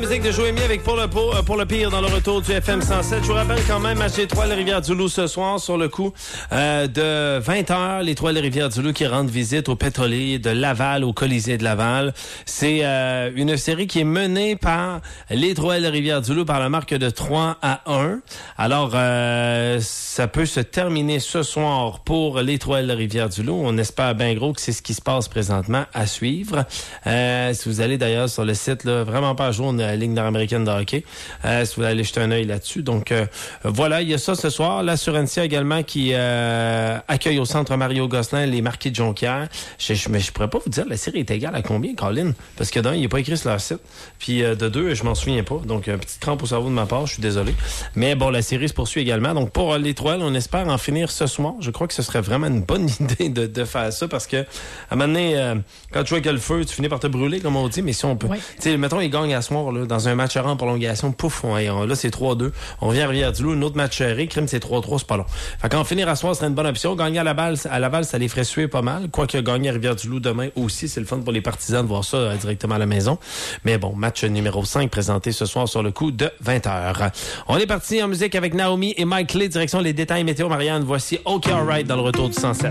musique de Joëmy avec pour le pire dans le retour du FM 107. Je vous rappelle quand même match Étoile-Rivière-du-Loup ce soir sur le coup de 20h. L'Étoile-Rivière-du-Loup qui rend visite au pétrolier de Laval, au Colisée de Laval. C'est une série qui est menée par l'Étoile-Rivière-du-Loup par la marque de 3-1. Alors, ça peut se terminer ce soir pour l'Étoile-Rivière-du-Loup. On espère bien gros que c'est ce qui se passe présentement à suivre. Si vous allez d'ailleurs sur le site, là, vraiment pas à jour, la Ligue nord-américaine de hockey, si vous allez jeter un œil là-dessus. Donc, voilà, il y a ça ce soir. La Surentia également qui accueille au centre Mario Gosselin les Marquis de Jonquière. Mais je pourrais pas vous dire, la série est égale à combien, Colin? Parce que d'un, il n'est pas écrit sur leur site. Puis de deux, je m'en souviens pas. Donc, petite crampe au cerveau de ma part, je suis désolé. Mais bon, la série se poursuit également. Donc, pour l'Étoile, on espère en finir ce soir. Je crois que ce serait vraiment une bonne idée de faire ça parce que, à un moment donné, quand tu joues avec le feu, tu finis par te brûler, comme on dit. Mais si on peut... Oui. Tu sais, mettons, ils gagnent à ce soir, là, dans un match en prolongation, pouf, là, c'est 3-2. On vient à Rivière-du-Loup, un autre match serré, crime, c'est 3-3, c'est pas long. Fait qu'en finir à ce soir, serait une bonne option. Gagner à Laval, ça les ferait suer pas mal. Quoique gagner à Rivière-du-Loup demain aussi, c'est le fun pour les partisans de voir ça directement à la maison. Mais bon, match numéro 5 présenté ce soir sur le coup de 20h. On est parti en musique avec Naomi et Mike Clay, direction les détails météo. Marianne, voici OK Alright dans le retour du 107.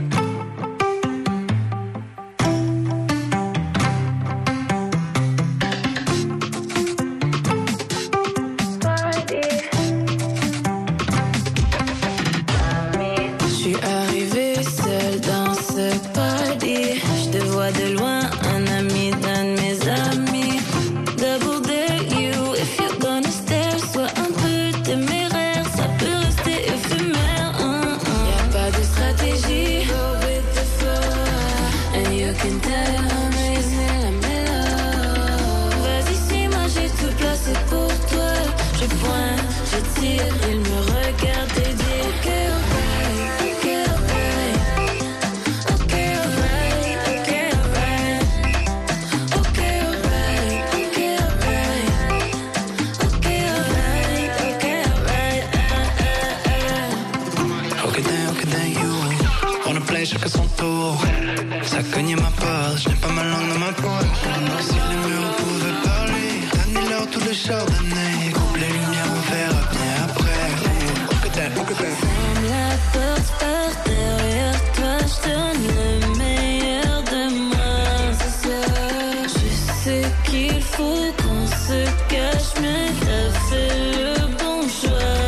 Chacun son tour, ça cognait ma porte, je n'ai pas ma langue dans ma poche. Si les murs pouvaient parler, donnez-leur tout le chardonnay, coupe les lumières, on verra bien après. Ferme la porte par derrière toi, je donne le meilleur de moi. Je sais qu'il faut qu'on se cache, mais t'as fait le bon choix.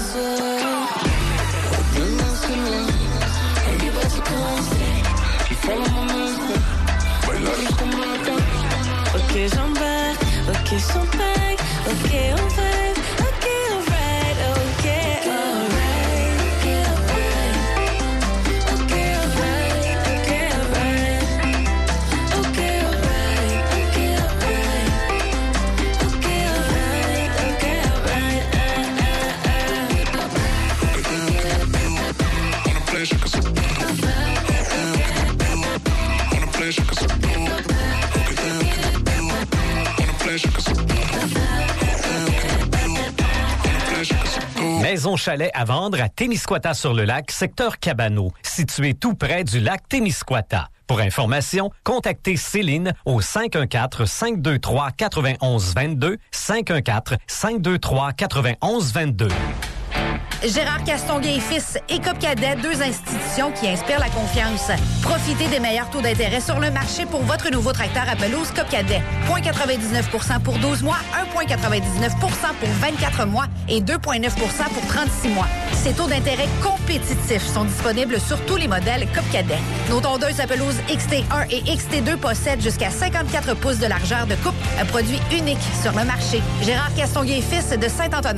Ok, j'embarque, ok, champagne, ok, on vibe, ok, alright, ok, alright, ok, alright, ok, alright, ok, alright, ok, alright, ok, alright, ok, alright, On a play chacun son tour. On a play chacun son tour. Maison Chalet à vendre à Témiscouata-sur-le-Lac, secteur Cabano, situé tout près du lac Témiscouata. Pour information, contactez Céline au 514-523-9122, 514-523-9122. Gérard Castonguay et Fils et Coupe Cadet, deux institutions qui inspirent la confiance. Profitez des meilleurs taux d'intérêt sur le marché pour votre nouveau tracteur à pelouse Coupe Cadet. 0,99% pour 12 mois, 1,99% pour 24 mois et 2,9% pour 36 mois. Ces taux d'intérêt compétitifs sont disponibles sur tous les modèles Coupe Cadet. Nos tondeuses à pelouse XT1 et XT2 possèdent jusqu'à 54 pouces de largeur de coupe, un produit unique sur le marché. Gérard Castonguay et Fils de Saint-Antonin.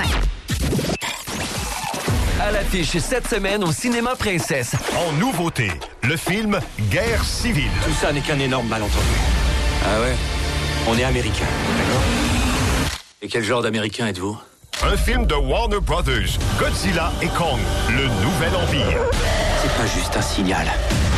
À l'affiche cette semaine au Cinéma Princesse. En nouveauté, le film Guerre civile. Tout ça n'est qu'un énorme malentendu. Ah ouais? On est américain, d'accord? Et quel genre d'américain êtes-vous? Un film de Warner Brothers, Godzilla et Kong, le nouvel empire. C'est pas juste un signal.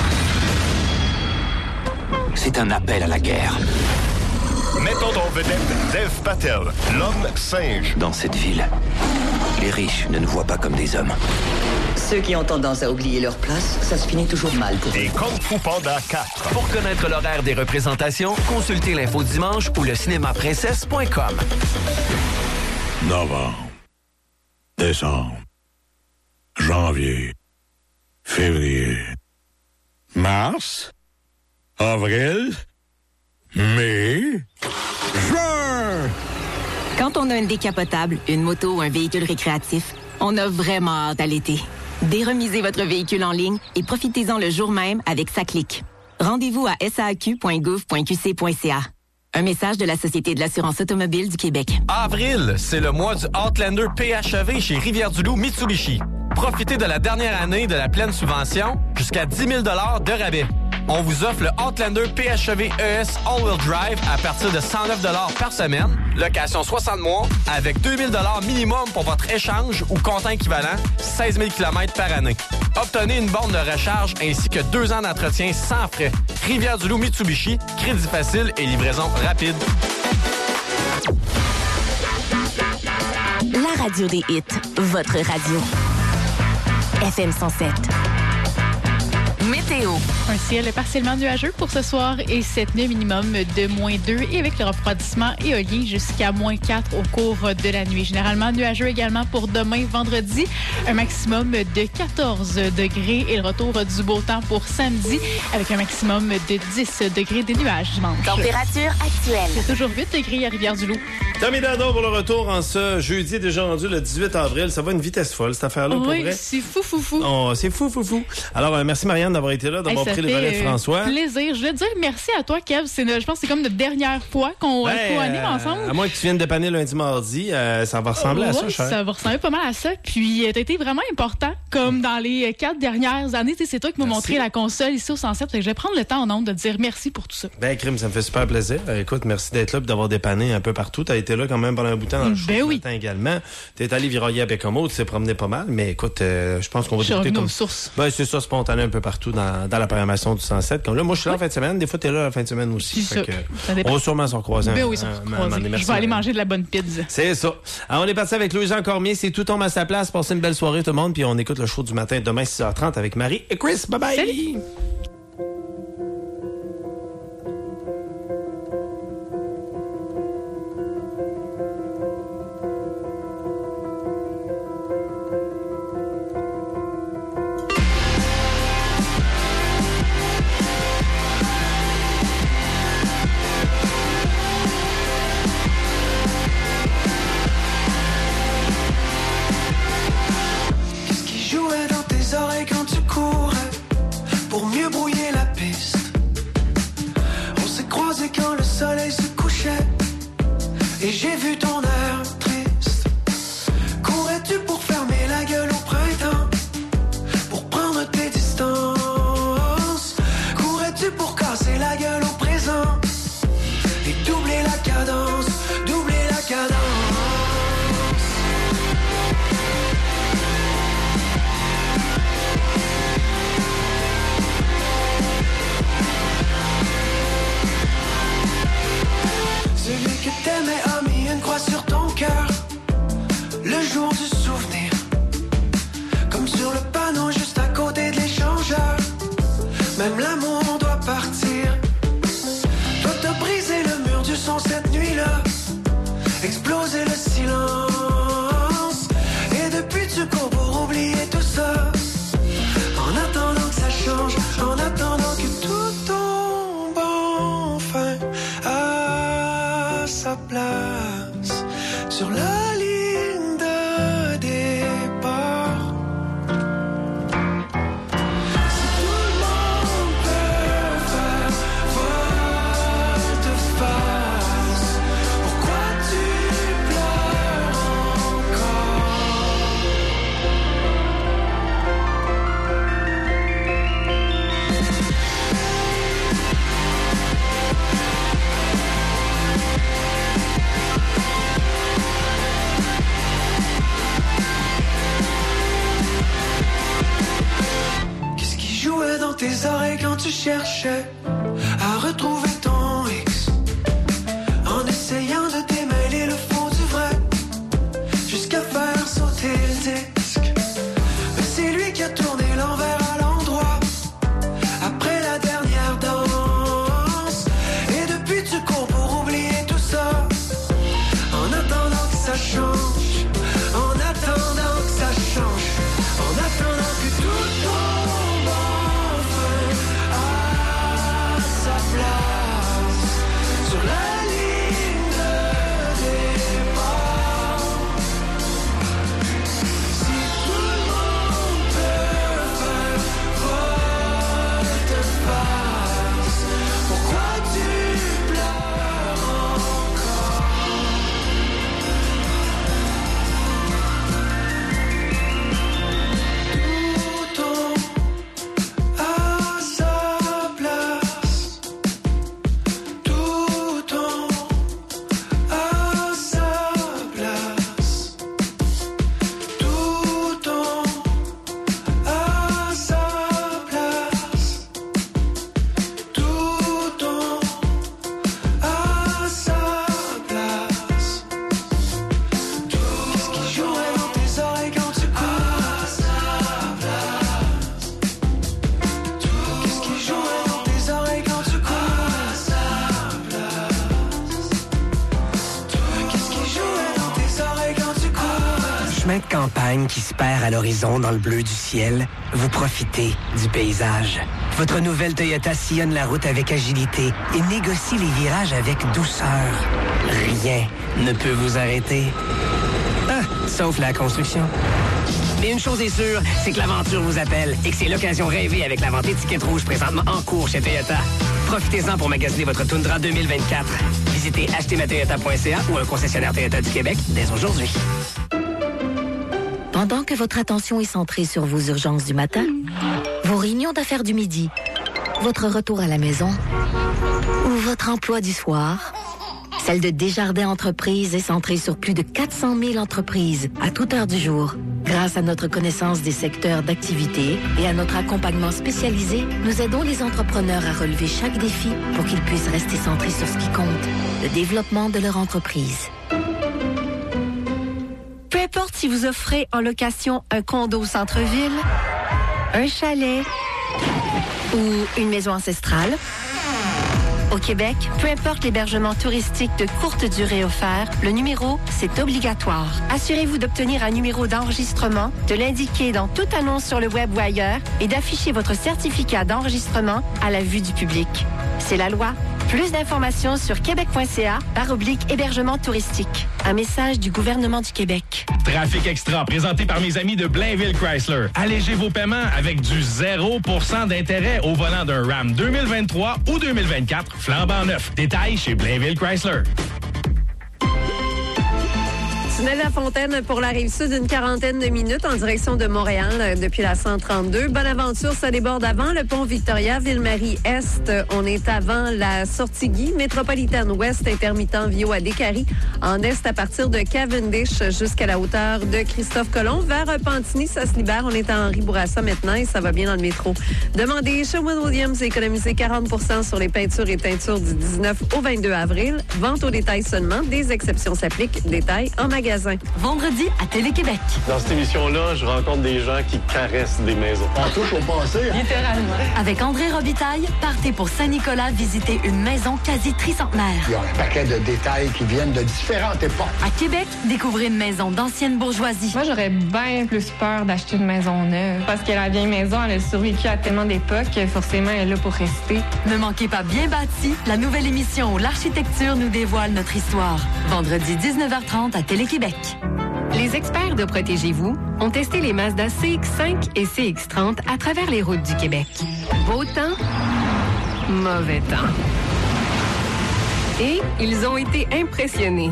C'est un appel à la guerre. Mettant en vedette Dev Patel, l'homme singe. Dans cette ville, Les riches ne nous voient pas comme des hommes. Ceux qui ont tendance à oublier leur place, ça se finit toujours mal pour eux. Et Kung Fu Panda 4. Pour connaître l'horaire des représentations, consultez l'info dimanche ou le cinémaprincesse.com. Novembre, décembre, janvier, février, mars, avril, mai, juin. Quand on a une décapotable, une moto ou un véhicule récréatif, on a vraiment hâte à l'été. Déremisez votre véhicule en ligne et profitez-en le jour même avec SACLIC. Rendez-vous à saaq.gouv.qc.ca. Un message de la Société de l'assurance automobile du Québec. Avril, c'est le mois du Outlander PHEV chez Rivière-du-Loup Mitsubishi. Profitez de la dernière année de la pleine subvention, jusqu'à 10 000 $ de rabais. On vous offre le Outlander PHEV ES All-Wheel Drive à partir de 109 $ par semaine, location 60 mois, avec 2 000 $ minimum pour votre échange ou comptant équivalent, 16 000 km par année. Obtenez une borne de recharge ainsi que 2 ans d'entretien sans frais. Rivière-du-Loup Mitsubishi, crédit facile et livraison rapide. La radio des hits, votre radio. FM 107. Météo. Un ciel partiellement nuageux pour ce soir et cette nuit minimum de -2 et avec le refroidissement éolien jusqu'à -4 au cours de la nuit. Généralement nuageux également pour demain vendredi. Un maximum de 14 degrés et le retour du beau temps pour samedi avec un maximum de 10 degrés de nuages dimanche. Température actuelle. C'est toujours 8 degrés à Rivière-du-Loup. Tommy Dado pour le retour en ce jeudi, déjà rendu le 18 avril. Ça va une vitesse folle, cette affaire-là, pour vrai. Oui, c'est fou. Oh, c'est fou. Alors, merci Marianne d'avoir été là, d'avoir pris le relais de François. Plaisir. Je voulais te dire merci à toi, Kev. Je pense que c'est comme notre dernière fois qu'on co-anime ensemble. À moins que tu viennes dépanner lundi, mardi, ça va ressembler à ça, cher. Ça va ressembler pas mal à ça. Puis, t'as été vraiment important, comme dans les 4 dernières années. C'est toi qui m'as montré la console ici au 107. Je vais prendre le temps en ondes de te dire merci pour tout ça. Ben, Crime, ça me fait super plaisir. Écoute, merci d'être là et d'avoir dépanné un peu partout. T'as été là quand même pendant un bout de temps dans le show ce matin également. T'es allé viroyer à Bécomo, tu t'es promené pas mal, mais écoute, je pense qu'on va t'écouter comme... sources. Ben, c'est ça, spontané un peu partout dans la programmation du 107. Comme là, moi, je suis là en fin de semaine. Des fois, t'es là la fin de semaine aussi. C'est ça. On va sûrement se recroiser. Ben oui, ça va se recroiser. Je vais aller manger de la bonne pizza. C'est ça. Alors, on est parti avec Louis-Jean Cormier. C'est Tout tombe à sa place. Passez une belle soirée, tout le monde. Puis on écoute le show du matin demain, 6h30 avec Marie et Chris. Bye bye. Salut. Pour mieux brouiller la piste, on s'est croisés quand le soleil se couchait et j'ai vu ton air triste. Courais-tu pour fermer la gueule au printemps, pour prendre tes distances? Courais-tu pour casser la gueule au présent et doubler la cadence, doubler la cadence? Celui que t'aimais a mis une croix sur ton cœur le jour du souvenir, comme sur le panneau juste à côté de l'échangeur. Même l'amour doit partir. Toi t'as brisé le mur du son cette nuit-là, explosé le silence, et depuis tu cours pour oublier tout ça. En attendant que ça change, en attendant que tout tombe enfin à sa place sur la ligne de départ. Si tout le monde peut faire volte-face, pourquoi tu pleures dans tes oreilles quand tu cherchais à retrouver ton ex, en essayant de démêler le faux du vrai, jusqu'à faire sauter montagne qui se perd à l'horizon dans le bleu du ciel, vous profitez du paysage. Votre nouvelle Toyota sillonne la route avec agilité et négocie les virages avec douceur. Rien ne peut vous arrêter. Ah, sauf la construction. Mais une chose est sûre, c'est que l'aventure vous appelle et que c'est l'occasion rêvée avec la vente étiquette rouge présentement en cours chez Toyota. Profitez-en pour magasiner votre Tundra 2024. Visitez achetermatoyota.ca ou un concessionnaire Toyota du Québec dès aujourd'hui. Pendant que votre attention est centrée sur vos urgences du matin, vos réunions d'affaires du midi, votre retour à la maison ou votre emploi du soir, celle de Desjardins Entreprises est centrée sur plus de 400 000 entreprises à toute heure du jour. Grâce à notre connaissance des secteurs d'activité et à notre accompagnement spécialisé, nous aidons les entrepreneurs à relever chaque défi pour qu'ils puissent rester centrés sur ce qui compte, le développement de leur entreprise. Peu importe si vous offrez en location un condo au centre-ville, un chalet ou une maison ancestrale, au Québec, peu importe l'hébergement touristique de courte durée offert, le numéro, c'est obligatoire. Assurez-vous d'obtenir un numéro d'enregistrement, de l'indiquer dans toute annonce sur le web ou ailleurs et d'afficher votre certificat d'enregistrement à la vue du public. C'est la loi. Plus d'informations sur québec.ca/hébergement touristique. Un message du gouvernement du Québec. Trafic Extra, présenté par mes amis de Blainville Chrysler. Allégez vos paiements avec du 0% d'intérêt au volant d'un Ram 2023 ou 2024 flambant neuf. Détails chez Blainville Chrysler. Tunnel La Fontaine pour la Rive-Sud, une quarantaine de minutes en direction de Montréal depuis la 132. Bonaventure, ça déborde avant le pont Victoria. Ville-Marie-Est, on est avant la sortie Guy. Métropolitaine Ouest, intermittent Viau à Décarie. En Est, à partir de Cavendish jusqu'à la hauteur de Christophe-Colomb. Vers Repentigny, ça se libère. On est à Henri Bourassa maintenant et ça va bien dans le métro. Demandez Sherwin-Williams et économisez 40% sur les peintures et teintures du 19 au 22 avril. Vente au détail seulement. Des exceptions s'appliquent. Détails en magasin. Vendredi à Télé-Québec. Dans cette émission-là, je rencontre des gens qui caressent des maisons. En tout pour passer. Littéralement. Avec André Robitaille, partez pour Saint-Nicolas visiter une maison quasi tricentenaire. Il y a un paquet de détails qui viennent de différentes époques. À Québec, découvrez une maison d'ancienne bourgeoisie. Moi, j'aurais bien plus peur d'acheter une maison neuve. Parce que la vieille maison, elle a survécu à tellement d'époques, forcément, elle est là pour rester. Ne manquez pas Bien bâti, la nouvelle émission où l'architecture nous dévoile notre histoire. Vendredi 19h30 à Télé-Québec. Les experts de Protégez-vous ont testé les Mazda CX-5 et CX-30 à travers les routes du Québec. Beau temps, mauvais temps. Et ils ont été impressionnés.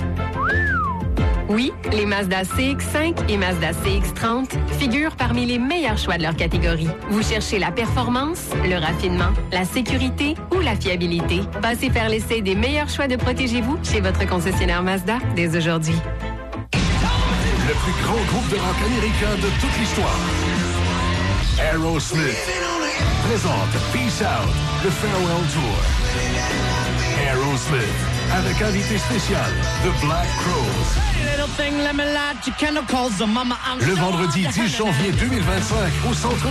Oui, les Mazda CX-5 et Mazda CX-30 figurent parmi les meilleurs choix de leur catégorie. Vous cherchez la performance, le raffinement, la sécurité ou la fiabilité? Passez faire l'essai des meilleurs choix de Protégez-vous chez votre concessionnaire Mazda dès aujourd'hui. Le plus grand groupe de rock américain de toute l'histoire, Aerosmith, présente Peace Out, le Farewell Tour. Aerosmith, avec invité spécial, The Black Crowes. Le vendredi 10 janvier 2025 au Centre